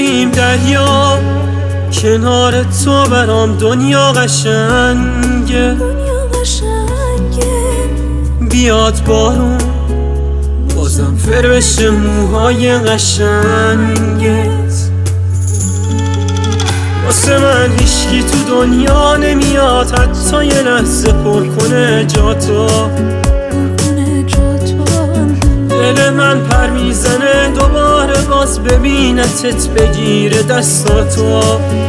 بریم دریا، کنار تو برام دنیا قشنگه. بیاد بارون بازم فر بشه موهای قشنگت. واسه من هیچکی تو دنیا نمیاد حتی یه لحظه پر کنه جاتو. دل من پر میزنه دوباره باز ببینتت بگیره دستاتو.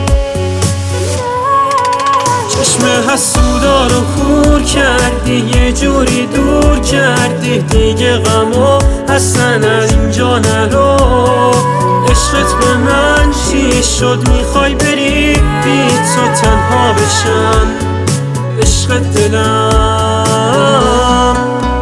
چشم حسودا رو خور کردی، یه جوری دور کردی دیگه غمو اصلا از اینجا نرو. عشقت به من چی شد؟ میخوای بری بی تو تنها بشم عشق دلم.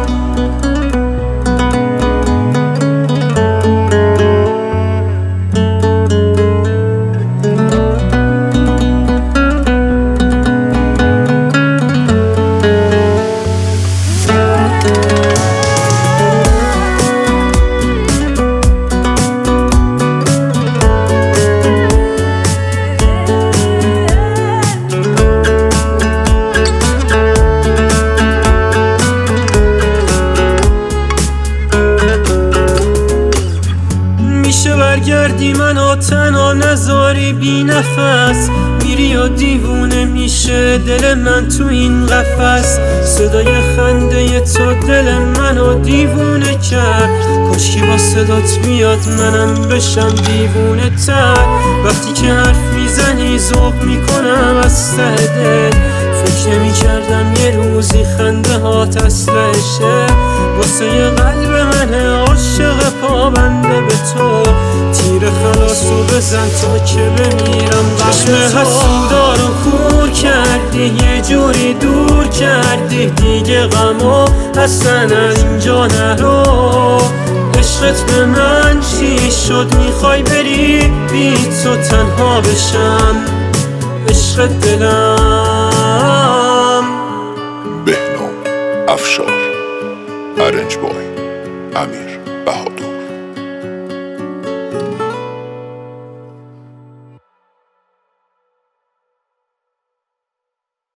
میشه برگردی منو تنها نذاری بی نفس، میری و دیوونه میشه دل من تو این قفس. صدای خنده تو دل منو دیوونه کرد، کاشکی با صدات بیاد منم بشم دیوونه تر. وقتی که حرف میزنی ذوق میکنم از ته دل، فکر نمیکردم یه روزی خنده هات اصلشه. واسه یه قلب منه عاشق پابنده به تو، تیر خلاصو بزن تا که بمیرم. چشم حسودا رو خور کردی، یه جوری دور کردی دیگه غمو اصلا از اینجا نرو. عشقت به من چی شد؟ میخوای بری بی تو تنها بشم عشق دلم. بهنام افشار، ارنج بای امیر.